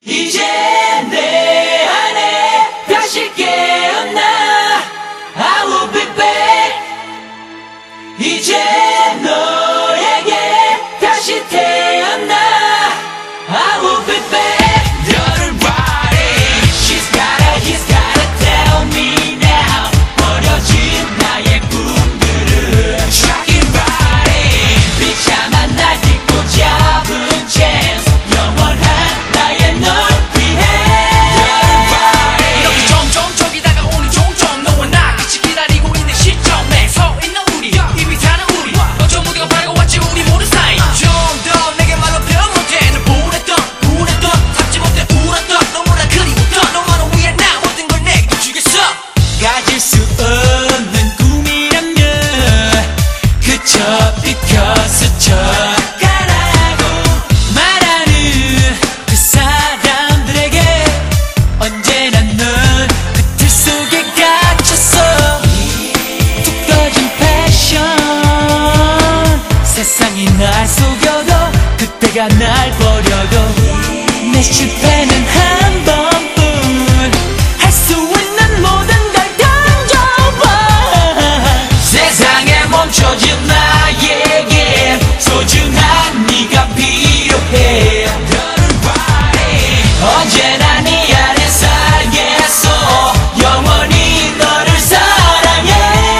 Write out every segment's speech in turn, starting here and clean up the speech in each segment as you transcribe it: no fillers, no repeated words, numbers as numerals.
이제 내 안에 다시 깨어나 I will be back. 이제 너에게 다시 태어나 I will be back. Everybody, she's gotta, he's gotta tell me now. 버려진 나의 꿈들은 Shocking body, 비참한 날 딛고 잡은 chance. 영원한 나의 널 위해 Everybody, 너도 점점 저기 다가오는 종점. 너와 나 같이 기다리고 있는 시점에 서 있는 우리, 이미 사는 우리. 어쩜 우리가 바라고 왔지 우리 모두 사이. 좀 더 내게 말로 표현 못해. 널 보냈던 잡지 못해 울었던 너무나 그리웠던 너만을 위해 나 모든 걸 내게 주겠어. 가질 수 없는 꿈이라면 그저 비켜서 쳐가라고 말하는 그 사람들에게 언제나 넌 그 틀 속에 갇혔어. 툭 꺼진 패션 세상이 날 속여도 그때가 날 버려도 내 실패는 한 번뿐. 할 수 있는 모든 걸 던져봐. 세상에 멈춰진 나에게 소중한 네가 필요해. 언제나 네 안에 살겠어. 영원히 너를 사랑해.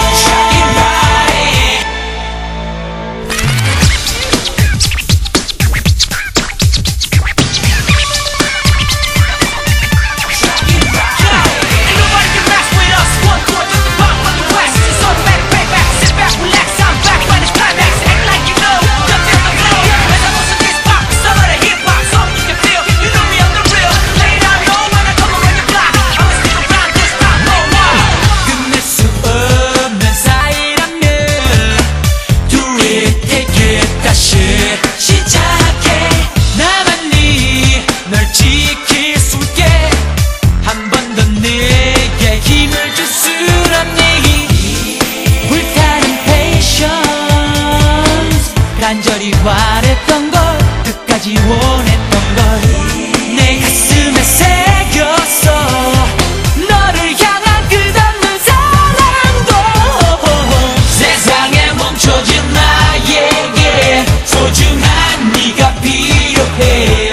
Ain't nobody can mess with us. One door to the bottom of the west. It's automatic payback. Sit back, relax, I'm back. When it's climax, act like you know. Just take the flow. As I move to this pop, some of the hip hop, something you can feel. You know me, I'm the real. Lay it down low when I come around your block. I'ma stick around this time, no more. 끝낼 수 없는 사이라면 Do it, take it, 다시 시작해. 나만이 널 지킬 수 있게 한 번 더 내게 힘을 줄 수없니. 불타는 patience 간절히 바랬던 걸 끝까지 원했던 걸 내 가슴에 새겼어. 너를 향한 끝없는 사랑도 세상에 멈춰진 나에게 소중한 네가 필요해.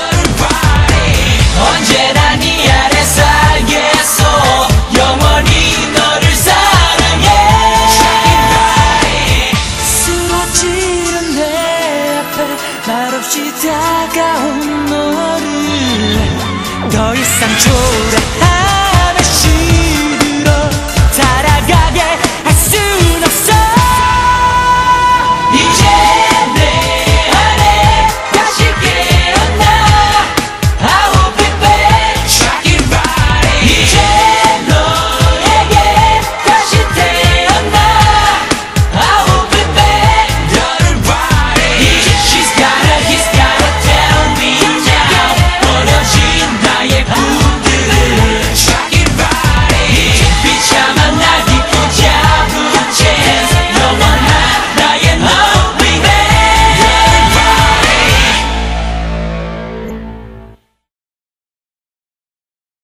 언제나 네 안에 살겠어. 영원히 너를 사랑해. 쓰러지는 내 앞에 말없이 다가온 너를 더 이상 초래하